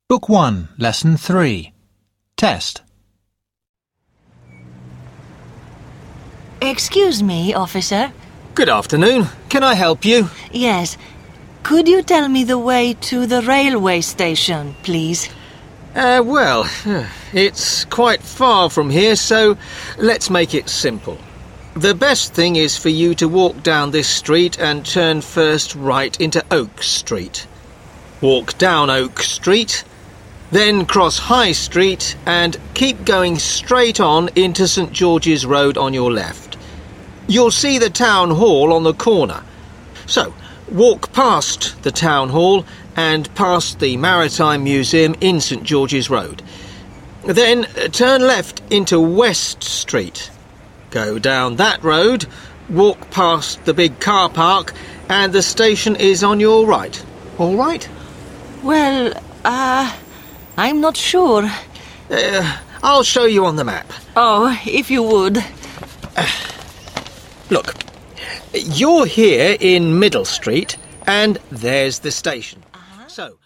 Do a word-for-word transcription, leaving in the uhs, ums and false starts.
Book one, Lesson three. Test. Excuse me, officer. Good afternoon. Can I help you? Yes. Could you tell me the way to the railway station, please? Uh, well, it's quite far from here, so let's make it simple. The best thing is for you to walk down this street and turn first right into Oak Street. Walk down Oak Street, then cross High Street and keep going straight on into St George's Road on your left. You'll see the town hall on the corner. So, walk past the town hall and past the Maritime Museum in St George's Road. Then turn left into West Street. Go down that road, walk past the big car park, and the station is on your right. All right? Well, uh, I'm not sure. Uh, I'll show you on the map. Oh, if you would. Look, you're here in Middle Street, and there's the station. Uh-huh. So,